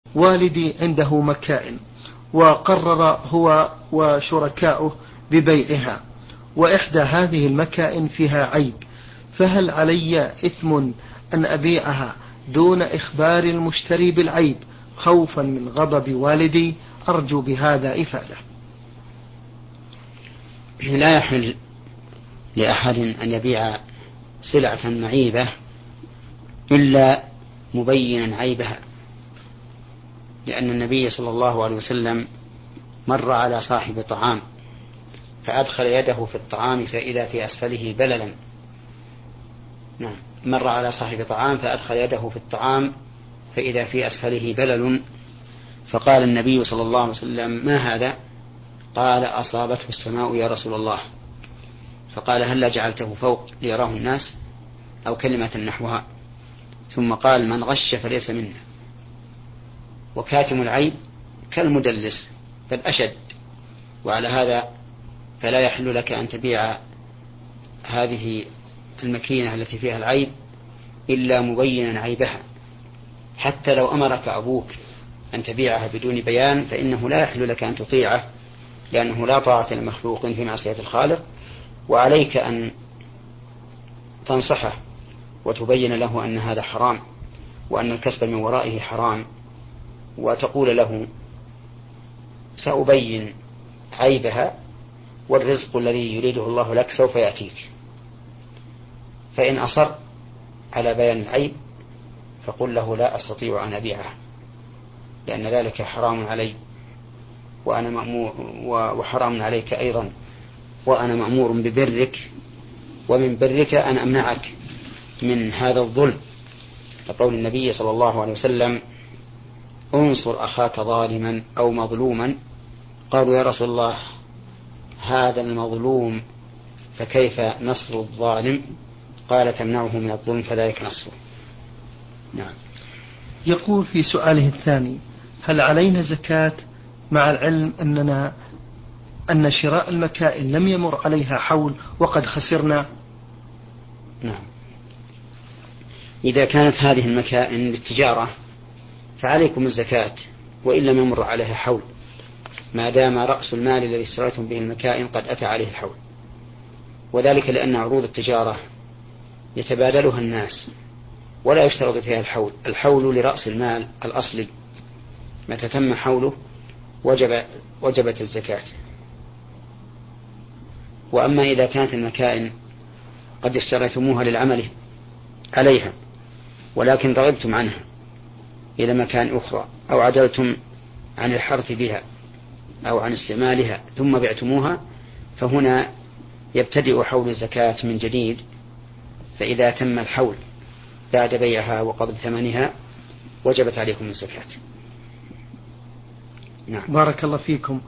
والدي عنده مكائن، وقرر هو وشركاؤه ببيعها، وإحدى هذه المكائن فيها عيب، فهل علي إثم أن أبيعها دون إخبار المشتري بالعيب خوفا من غضب والدي؟ أرجو بهذا إفادة. لا يحل لأحد أن يبيع سلعة معيبة إلا مبينا عيبها، لأن النبي صلى الله عليه وسلم مر على صاحب طعام فأدخل يده في الطعام فإذا في أسفله بللا. نعم، مر على صاحب طعام فأدخل يده في الطعام فإذا في أسفله بلل، فقال النبي صلى الله عليه وسلم: ما هذا؟ قال: أصابته السماء يا رسول الله. فقال: هل جعلته فوق ليراه الناس؟ أو كلمة نحوها. ثم قال: من غش فليس منا. وكاتم العيب كالمدلس بل أشد. وعلى هذا فلا يحل لك أن تبيع هذه المكينة التي فيها العيب إلا مبينا عيبها، حتى لو أمرك أبوك أن تبيعها بدون بيان فإنه لا يحل لك أن تطيعه، لأنه لا طاعة لمخلوق في معصية الخالق، وعليك أن تنصحه وتبين له أن هذا حرام وأن الكسب من ورائه حرام، وتقول له: سأبين عيبها والرزق الذي يريده الله لك سوف يأتيك. فإن أصر على بيان العيب فقل له: لا أستطيع أن أبيعها لأن ذلك حرام علي وأنا مأمور، وحرام عليك أيضا، وأنا مأمور ببرك، ومن برك أن أمنعك من هذا الظلم، لقول النبي صلى الله عليه وسلم: انصر أخاك ظالما أو مظلوما. قالوا: يا رسول الله، هذا المظلوم فكيف نصر الظالم؟ قال: تمنعه من الظلم فذلك نصره. نعم. يقول في سؤاله الثاني: هل علينا زكاة مع العلم أن شراء المكائن لم يمر عليها حول وقد خسرنا؟ نعم. إذا كانت هذه المكائن للتجارة فعليكم الزكاة وإن لم يمر عليها حول، ما دام رأس المال الذي اشتريتم به المكائن قد أتى عليه الحول، وذلك لأن عروض التجارة يتبادلها الناس ولا يشترط فيها الحول. الحول لرأس المال الأصلي، متى تم حوله وجبت الزكاة. وأما إذا كانت المكائن قد اشتريتموها للعمل عليها ولكن رغبتم عنها إلى مكان أخرى، أو عدلتم عن الحرث بها أو عن استعمالها ثم بعتموها، فهنا يبتدئ حول الزكاة من جديد، فإذا تم الحول بعد بيعها وقبض ثمنها وجبت عليكم الزكاة. نعم. بارك الله فيكم.